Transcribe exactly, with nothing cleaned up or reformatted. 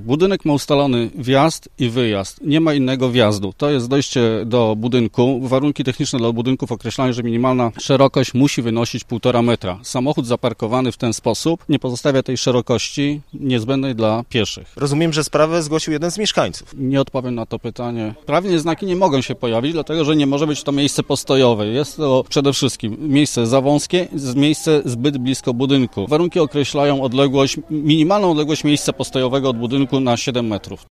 Budynek ma ustalony wjazd i wyjazd. Nie ma innego wjazdu. To jest dojście do budynku. Warunki techniczne dla budynków określają, że minimalna szerokość musi wynosić półtora metra. Samochód zaparkowany w ten sposób nie pozostawia tej szerokości niezbędnej dla pieszych. Rozumiem, że sprawę zgłosił jeden z mieszkańców. Nie odpowiem na to pytanie. Prawnie znaki nie mogą się pojawić, dlatego że nie może być to miejsce postojowe. Jest to przede wszystkim miejsce za wąskie, miejsce zbyt blisko budynku. Warunki określają odległość, minimalną odległość miejsca postojowego od budynku na siedem metrów.